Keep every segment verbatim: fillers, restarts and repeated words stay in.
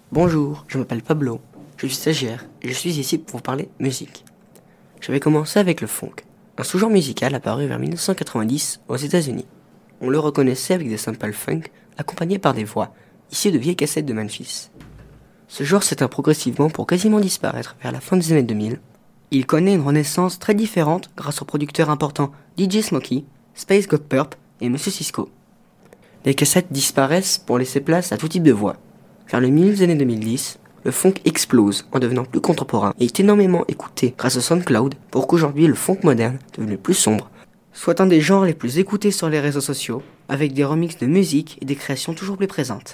Bonjour, je m'appelle Pablo, je suis stagiaire et je suis ici pour vous parler musique. J'avais commencé avec le funk, un sous-genre musical apparu vers dix-neuf cent quatre-vingt-dix aux États-Unis. On le reconnaissait avec des samples funk accompagnés par des voix, issues de vieilles cassettes de Memphis. Ce genre s'éteint progressivement pour quasiment disparaître vers la fin des années deux mille. Il connaît une renaissance très différente grâce aux producteurs importants D J Smokey, Space God Purp et Monsieur Cisco. Les cassettes disparaissent pour laisser place à tout type de voix. Vers le milieu des années deux mille dix, le funk explose en devenant plus contemporain et est énormément écouté grâce au SoundCloud pour qu'aujourd'hui le funk moderne, devenu plus sombre, soit un des genres les plus écoutés sur les réseaux sociaux, avec des remixes de musique et des créations toujours plus présentes.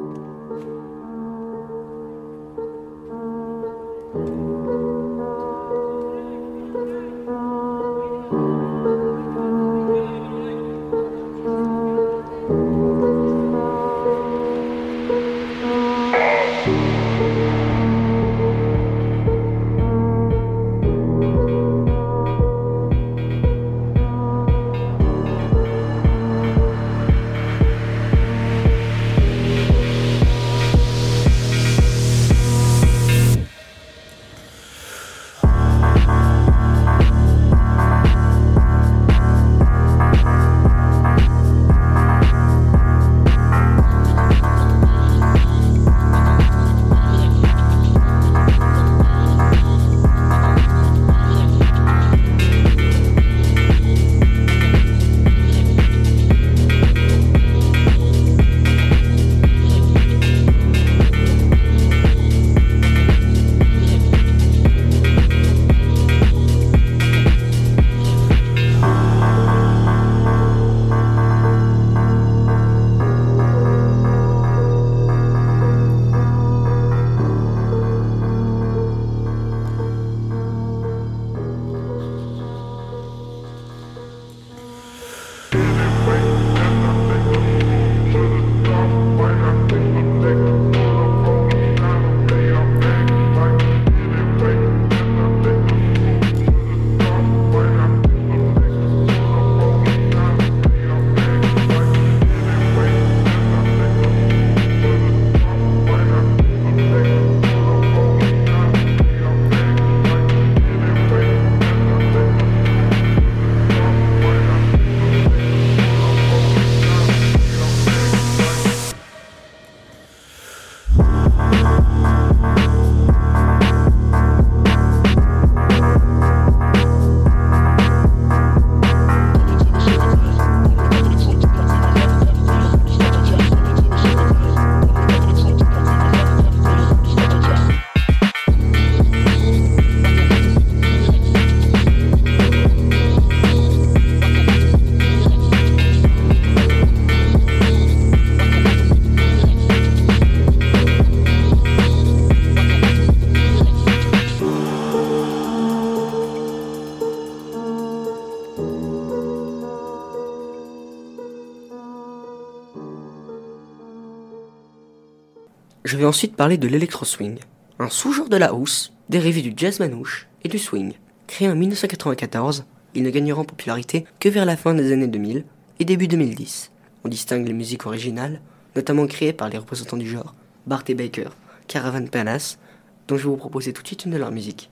Je vais ensuite parler de l'électro-swing, un sous-genre de la house, dérivé du jazz manouche et du swing. Créé en dix-neuf cent quatre-vingt-quatorze, il ne gagnera en popularité que vers la fin des années deux mille et début deux mille dix. On distingue les musiques originales, notamment créées par les représentants du genre, Bart et Baker, Caravan Palace, dont je vais vous proposer tout de suite une de leurs musiques.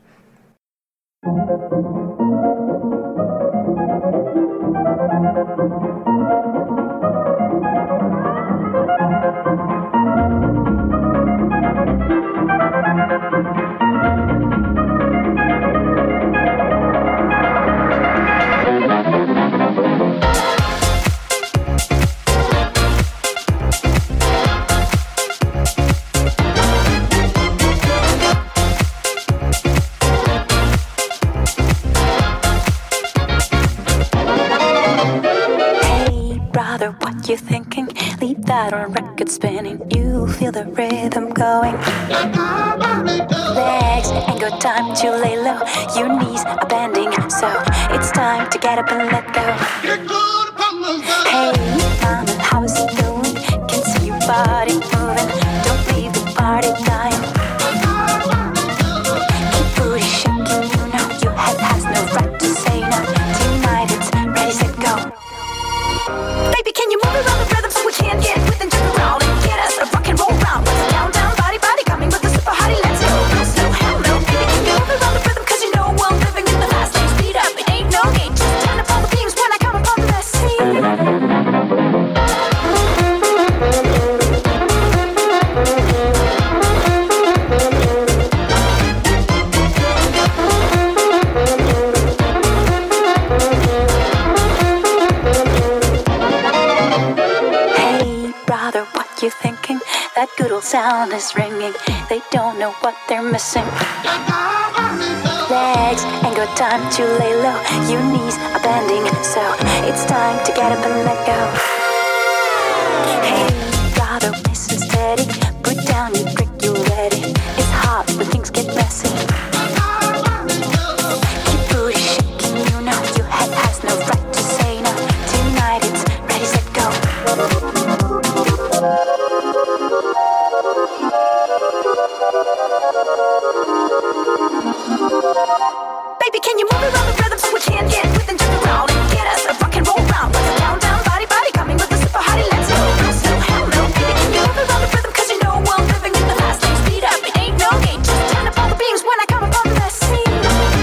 What you thinking? Leave that on record spinning. You feel the rhythm going. Legs ain't got time to lay low. Your knees are bending, so it's time to get up and let go. Hey, mama, how is it going? Can see your body moving. Don't leave the party dying. Keep booty shaking, you know your head has no right to say no. Tonight it's ready, set, go. Baby, can you move around the rhythm so we can get with and jump around and get us a rock and roll round? Let's count down, body, body, come sound is ringing. They don't know what they're missing. Legs ain't got time to lay low. Your knees are bending, so it's time to get up and let go. Hey, gotta listen steady. Put down your drink, you ready. It's hot when things get messy. Keep booty shaking, you know your head has no right to say no. Tonight it's ready, set, go. Baby, can you move around the rhythm so we can get with and turn around and get us a rock and roll round? Down, down, body, body, coming with a super hottie, let's go. No, so hell no, baby, can you move around the rhythm? Cause you know I'm living in the fast lane, speed up, it ain't no gate. Just turn up all the beams when I come up on the scene.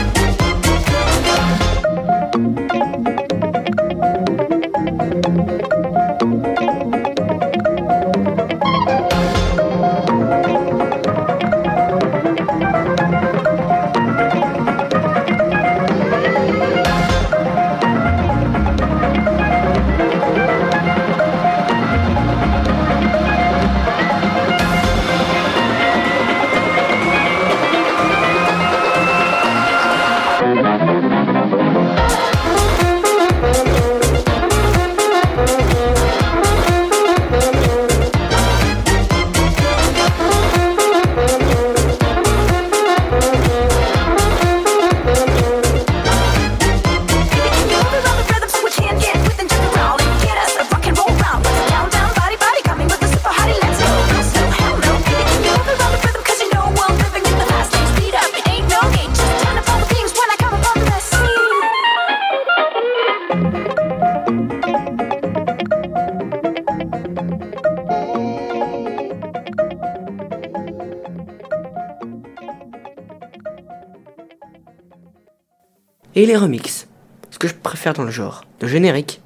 Et les remixes, ce que je préfère dans le genre, de générique.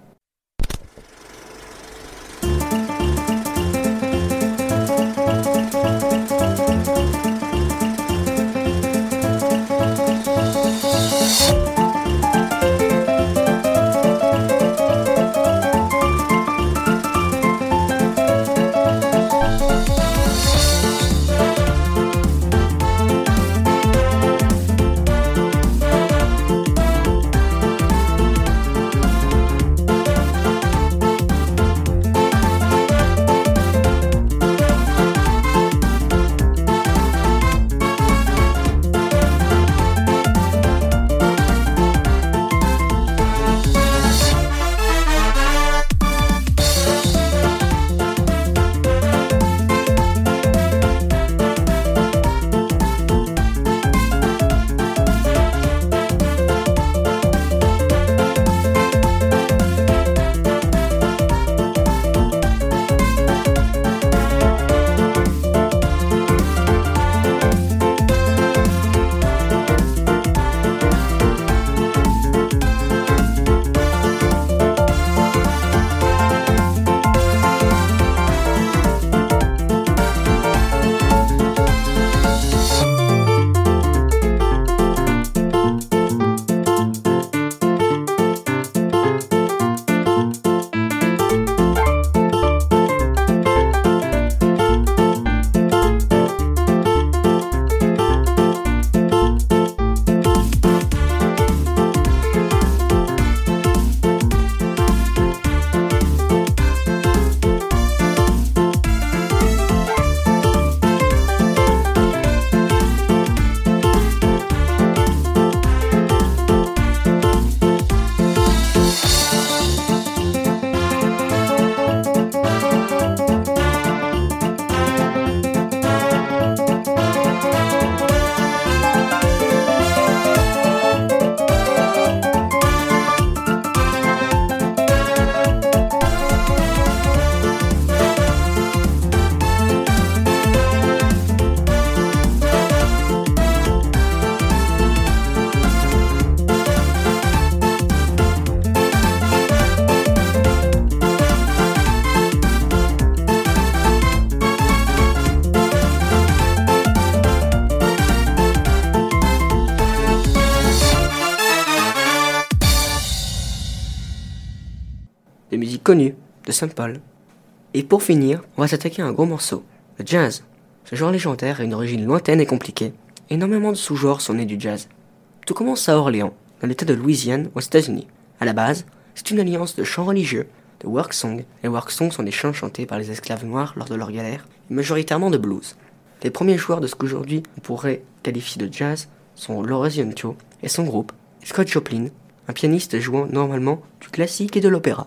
de musique connue de Saint Paul. Et pour finir, on va s'attaquer à un gros morceau, le jazz. Ce genre légendaire a une origine lointaine et compliquée. Énormément de sous-genres sont nés du jazz. Tout commence à Orléans, dans l'état de Louisiane, aux États-Unis. À la base, c'est une alliance de chants religieux, de work songs. Les work songs sont des chants chantés par les esclaves noirs lors de leur galère, et majoritairement de blues. Les premiers joueurs de ce qu'aujourd'hui on pourrait qualifier de jazz sont Laurence Yontio et son groupe, Scott Joplin, un pianiste jouant normalement du classique et de l'opéra.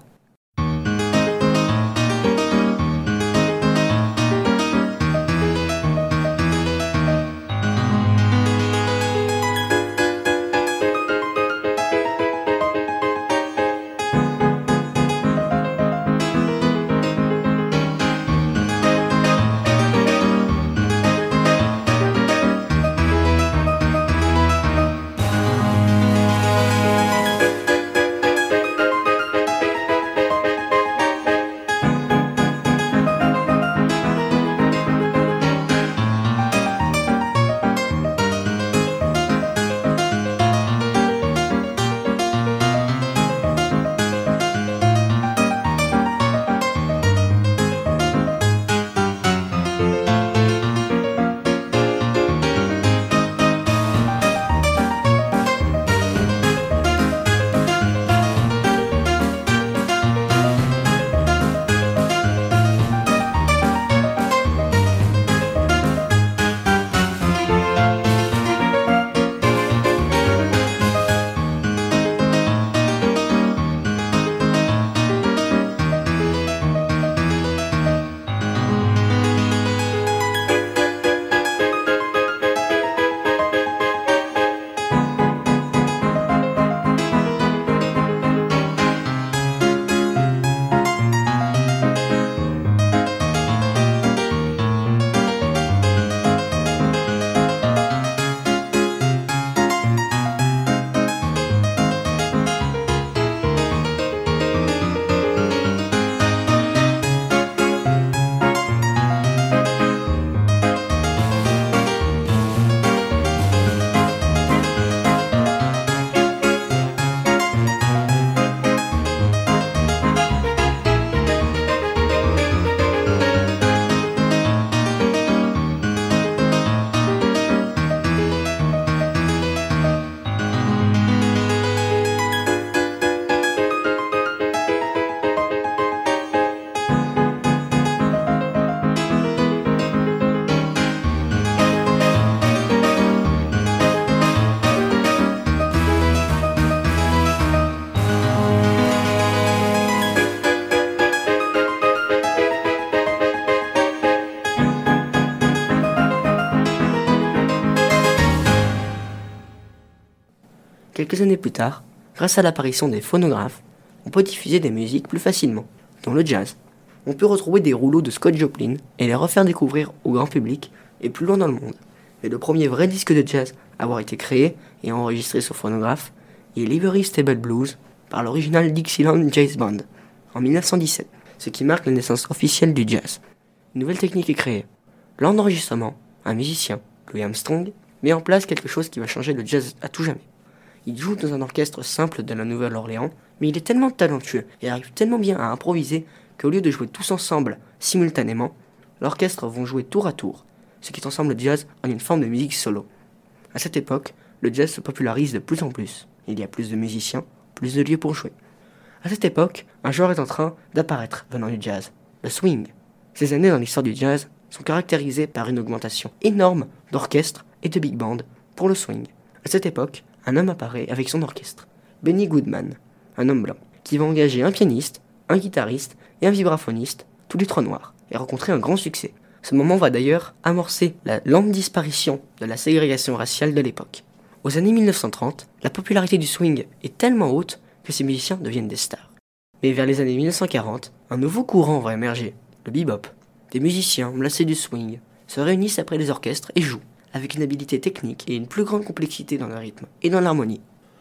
Quelques années plus tard, grâce à l'apparition des phonographes, on peut diffuser des musiques plus facilement, dont le jazz. On peut retrouver des rouleaux de Scott Joplin et les refaire découvrir au grand public et plus loin dans le monde. Et le premier vrai disque de jazz à avoir été créé et enregistré sur phonographe est Livery Stable Blues par l'original Dixieland Jazz Band en mille neuf cent dix-sept, ce qui marque la naissance officielle du jazz. Une nouvelle technique est créée. Lors d'enregistrement, un musicien, Louis Armstrong, met en place quelque chose qui va changer le jazz à tout jamais. Il joue dans un orchestre simple de la Nouvelle-Orléans, mais il est tellement talentueux et arrive tellement bien à improviser qu'au lieu de jouer tous ensemble simultanément, l'orchestre vont jouer tour à tour, ce qui transforme le jazz en une forme de musique solo. À cette époque, le jazz se popularise de plus en plus. Il y a plus de musiciens, plus de lieux pour jouer. À cette époque, un genre est en train d'apparaître venant du jazz, le swing. Ces années dans l'histoire du jazz sont caractérisées par une augmentation énorme d'orchestres et de big bands pour le swing. À cette époque, un homme apparaît avec son orchestre, Benny Goodman, un homme blanc, qui va engager un pianiste, un guitariste et un vibraphoniste, tous les trois noirs, et rencontrer un grand succès. Ce moment va d'ailleurs amorcer la lente disparition de la ségrégation raciale de l'époque. Aux années mille neuf cent trente, la popularité du swing est tellement haute que ces musiciens deviennent des stars. Mais vers les années mille neuf cent quarante, un nouveau courant va émerger, le bebop. Des musiciens lassés du swing se réunissent après les orchestres et jouent, avec une habileté technique et une plus grande complexité dans le rythme et dans l'harmonie.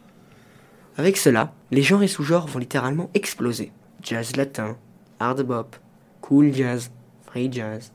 Avec cela, les genres et sous-genres vont littéralement exploser. Jazz latin, hard bop, cool jazz, free jazz.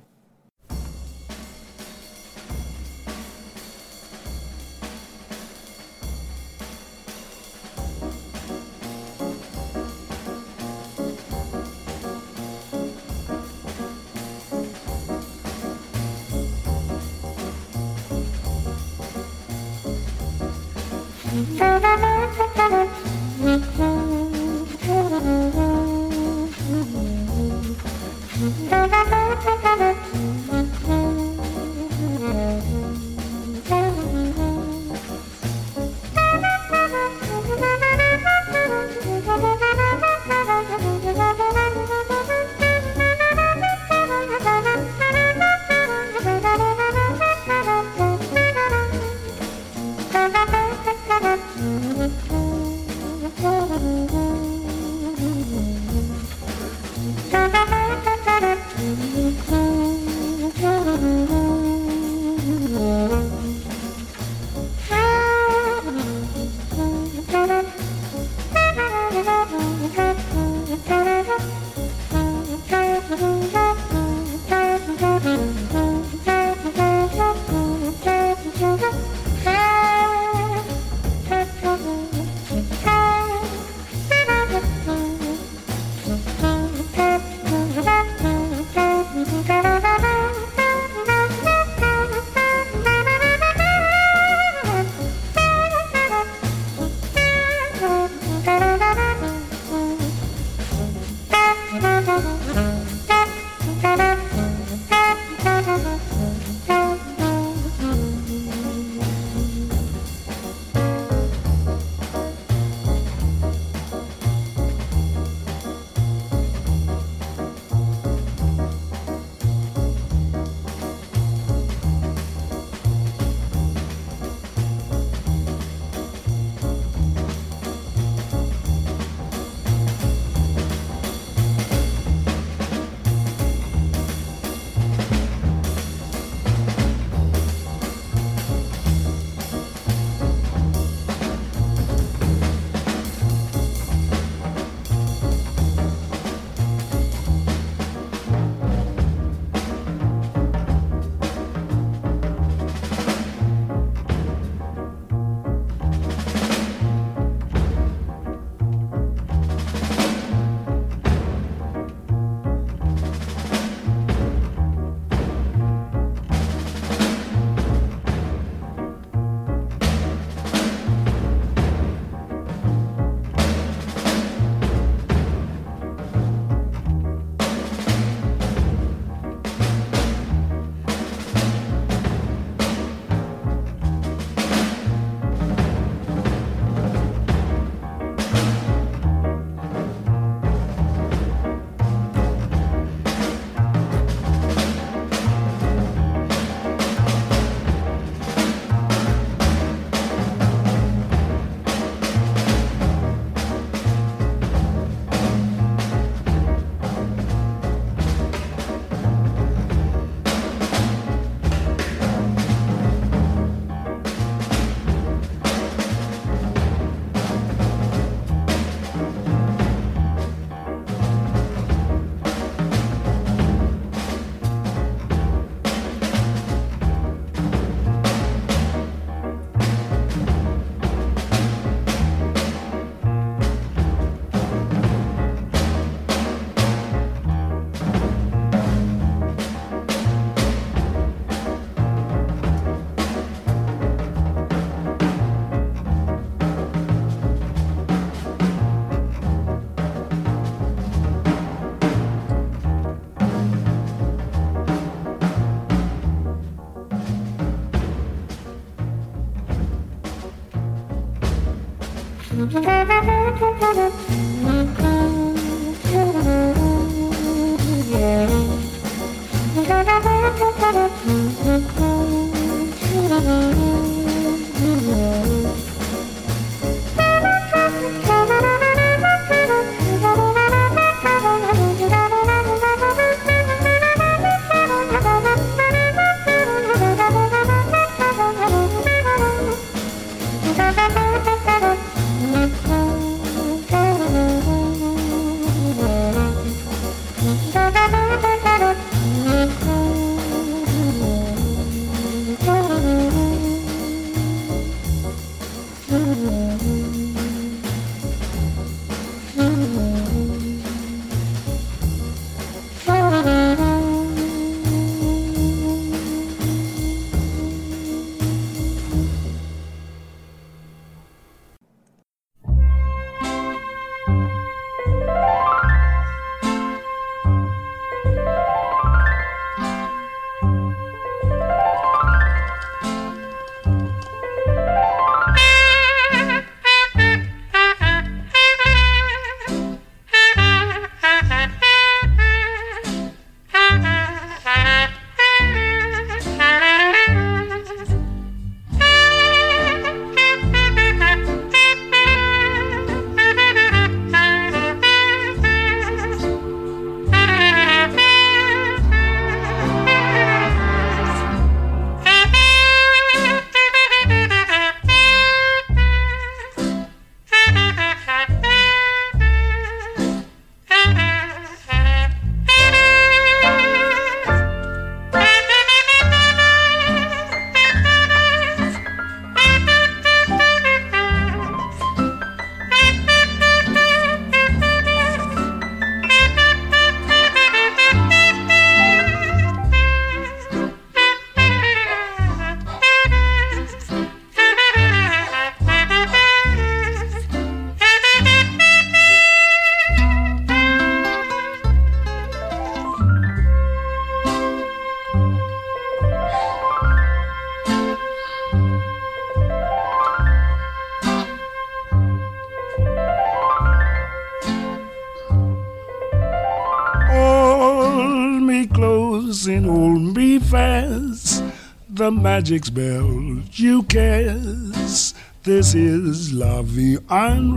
the magic spell you cast. This is La Vie en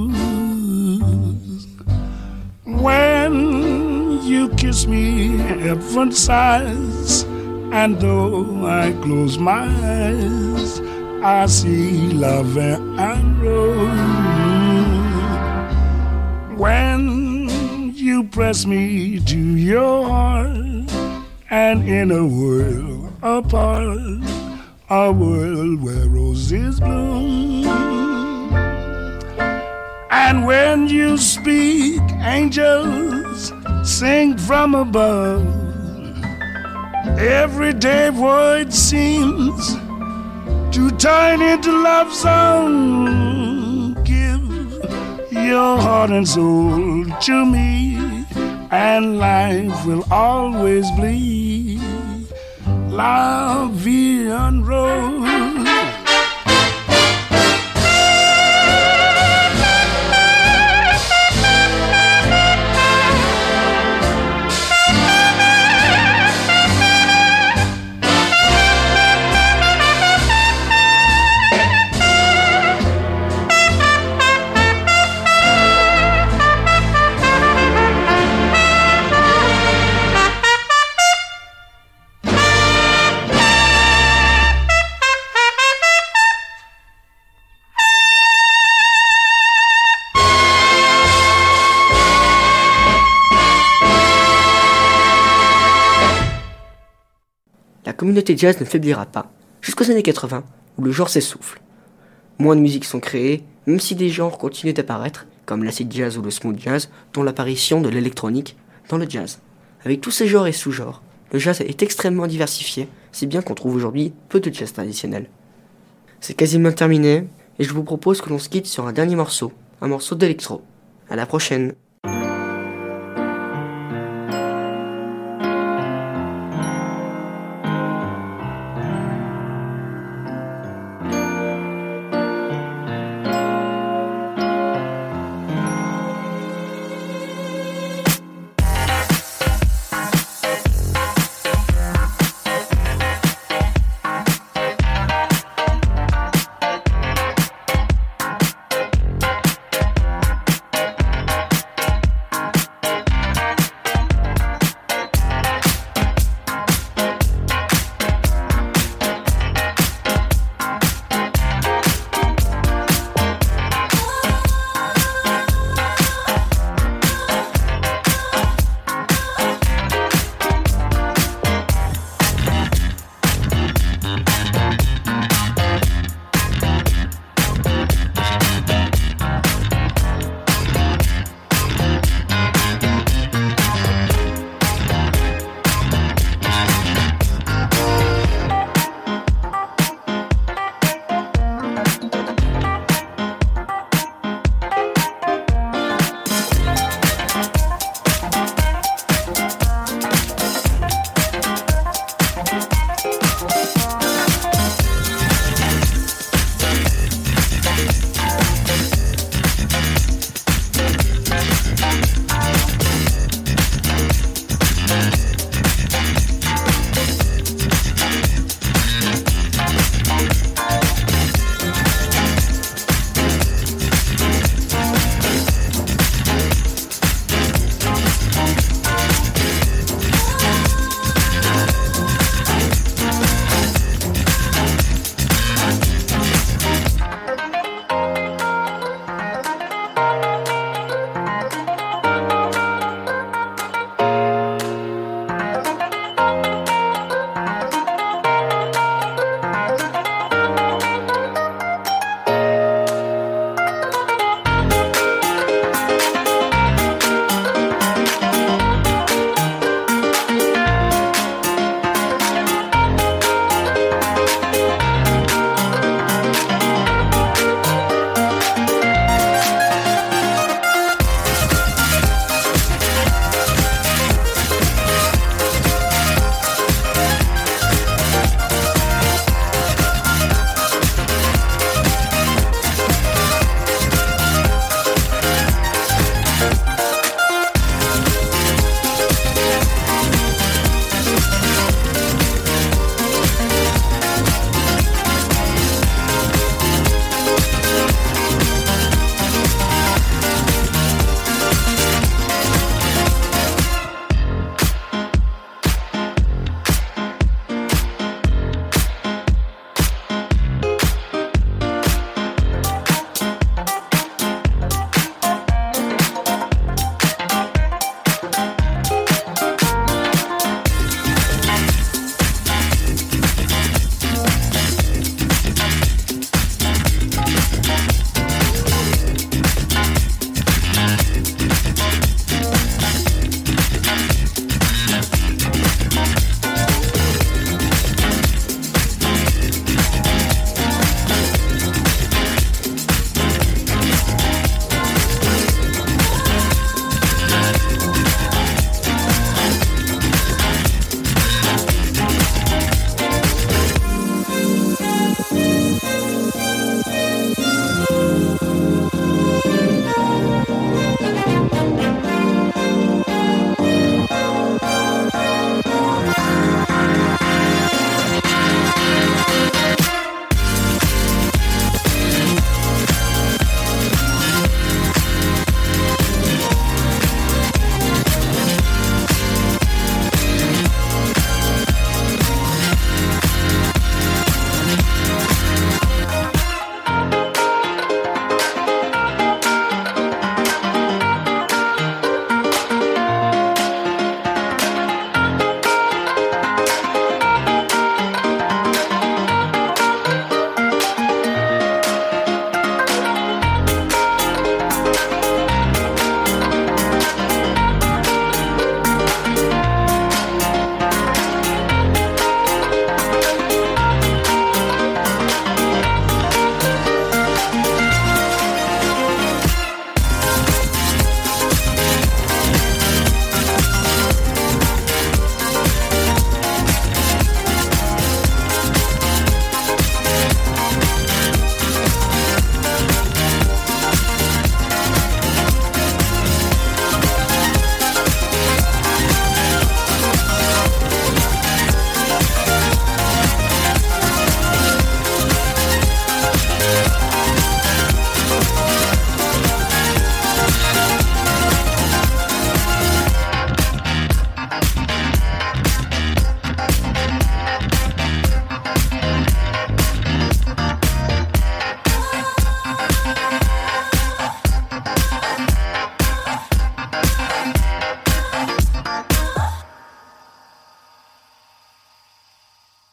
Rose. When you kiss me, heaven sighs, and though I close my eyes, I see La Vie en Rose. When you press me to your heart, and in a world apart, a world where roses bloom. And when you speak, angels sing from above. Everyday void seems to turn into love song. Give your heart and soul to me, and life will always be La Vie en Rose. La communauté jazz ne faiblira pas, jusqu'aux années quatre-vingts, où le genre s'essouffle. Moins de musiques sont créées, même si des genres continuent d'apparaître, comme l'acid jazz ou le smooth jazz, dont l'apparition de l'électronique dans le jazz. Avec tous ces genres et sous-genres, le jazz est extrêmement diversifié, si bien qu'on trouve aujourd'hui peu de jazz traditionnel. C'est quasiment terminé, et je vous propose que l'on se quitte sur un dernier morceau, un morceau d'électro. À la prochaine!